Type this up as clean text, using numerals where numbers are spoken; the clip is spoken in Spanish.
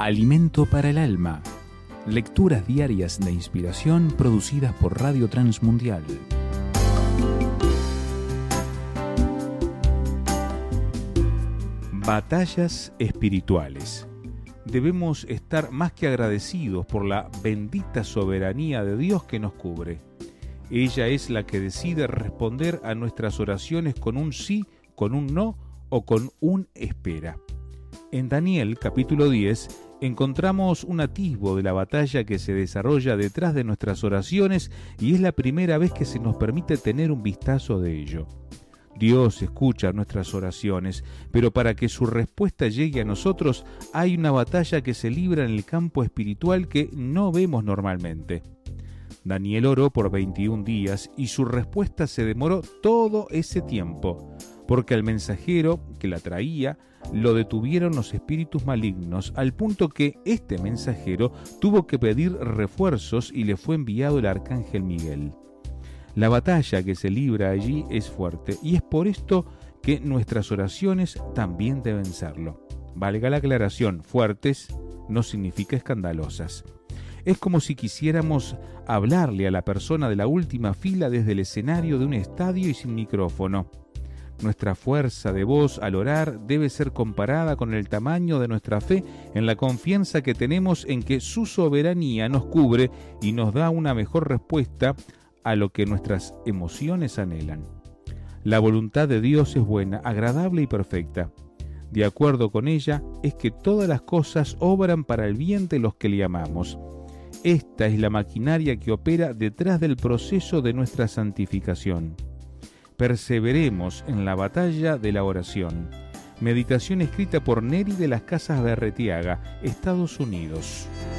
Alimento para el alma. Lecturas diarias de inspiración producidas por Radio Transmundial. Batallas espirituales. Debemos estar más que agradecidos por la bendita soberanía de Dios que nos cubre. Ella es la que decide responder a nuestras oraciones con un sí, con un no o con un espera. En Daniel, capítulo 10, encontramos un atisbo de la batalla que se desarrolla detrás de nuestras oraciones y es la primera vez que se nos permite tener un vistazo de ello. Dios escucha nuestras oraciones, pero para que su respuesta llegue a nosotros hay una batalla que se libra en el campo espiritual que no vemos normalmente. Daniel oró por 21 días y su respuesta se demoró todo ese tiempo, porque al mensajero que la traía lo detuvieron los espíritus malignos, al punto que este mensajero tuvo que pedir refuerzos y le fue enviado el arcángel Miguel. La batalla que se libra allí es fuerte y es por esto que nuestras oraciones también deben serlo. Valga la aclaración, fuertes no significa escandalosas. Es como si quisiéramos hablarle a la persona de la última fila desde el escenario de un estadio y sin micrófono. Nuestra fuerza de voz al orar debe ser comparada con el tamaño de nuestra fe en la confianza que tenemos en que su soberanía nos cubre y nos da una mejor respuesta a lo que nuestras emociones anhelan. La voluntad de Dios es buena, agradable y perfecta. De acuerdo con ella, es que todas las cosas obran para el bien de los que le amamos. Esta es la maquinaria que opera detrás del proceso de nuestra santificación. Perseveremos en la batalla de la oración. Meditación escrita por Neri de las Casas Berretiaga, Estados Unidos.